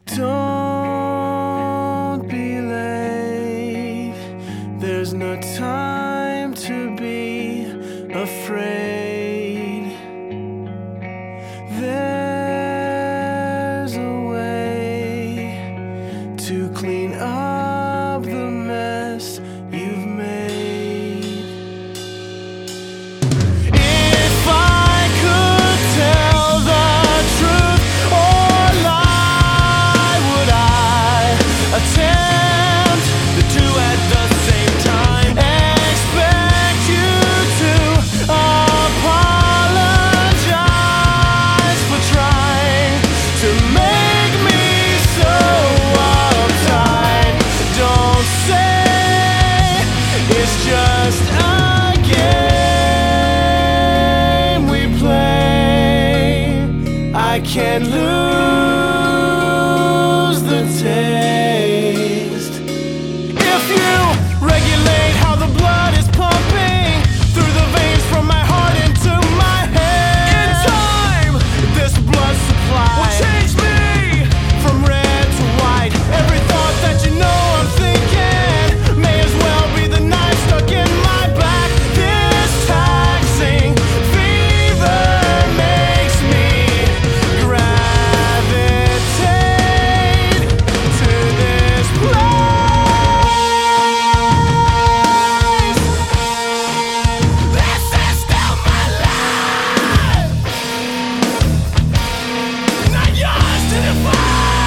Don't be late. There's no time to be afraid. There's a way to clean up the mess you've made. If I could tell the truth or lie, would I attempt the two at the same time? Expect you to apologize for trying to make me so uptight. Don't say it's just a game we play. I can't lose the taste. If you regulate how the blood is pumping through the veins from my heart into my head, in time, this blood supply will change me from red to white. Every thought that you know I'm thinking may as well be the knife stuck in my back. This taxing fever makes me gravitate to this place. This is still my life, not yours to define.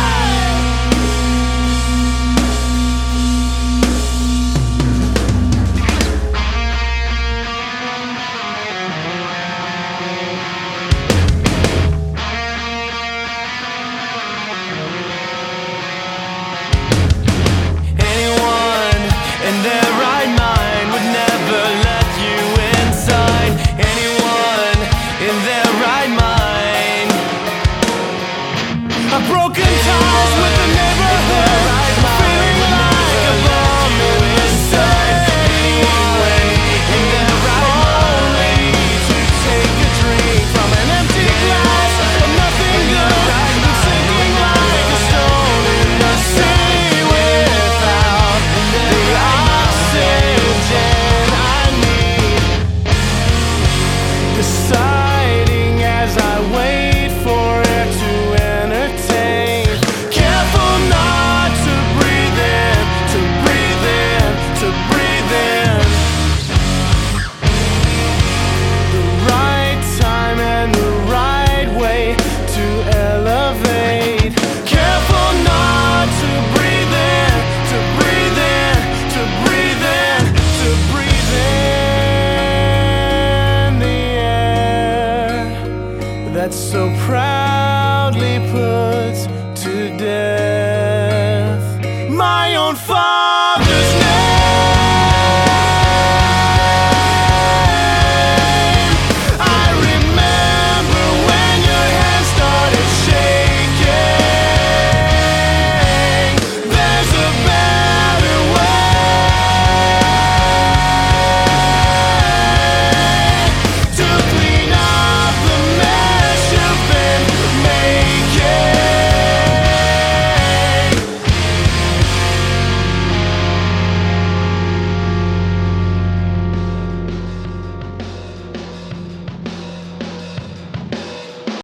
Anyone in their right mind would never let you inside. Anyone in their right mind. I've broken ties with the neighborhood.